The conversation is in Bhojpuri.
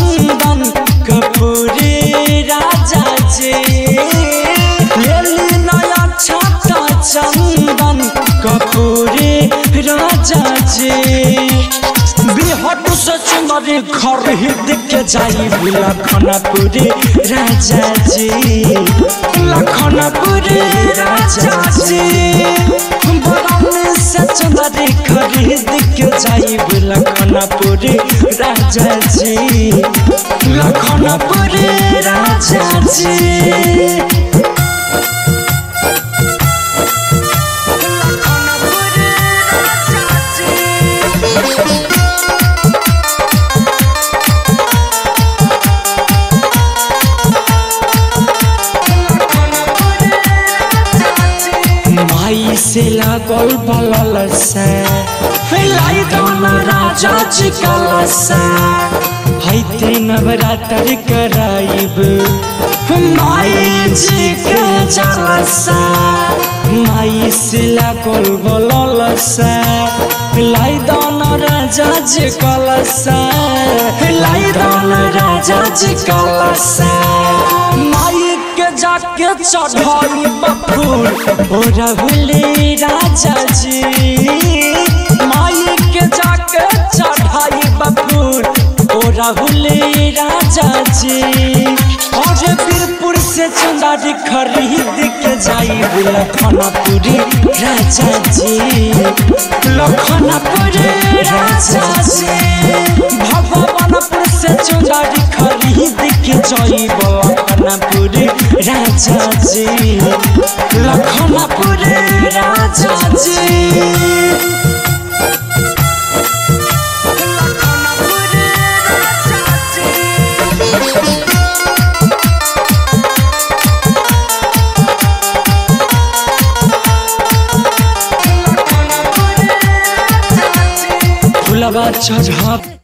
चंदन कपूरे राजा जी लेली नया छाता चंदन कपूरे राजा जी बिहट से चुनरी खरीद के जाई लखनपुरे राजा जी लखनपुरे राजा जी बरानी से चुनरी खरीद के जाई लखनपुरे राजा जी लखनपुरे राजा जी माई से लागल बलल से फैलाई दोनों राजा जी कलसा हैते नवरात्र कराइब माई जी के जलसा माई से लागल बलल से फैलाई दोनों राजा जी कलसा फैलाई दोनों राजा जी कलसा माई के जाके चढ़ाई बफूल ओ रहुले राजा जी माई के जाके चढ़ाई बफूल ओ रहुले राजा जी और बीरपुर से चुंदारी खरीद के जाई लखनपुरी राजा जी लखनपुरी राजा जी भगवानपुर से चुंदारी खरीद के जाई लखनपुरी राजा जी लखनपुरी राजा जी फुलवा चढ़ा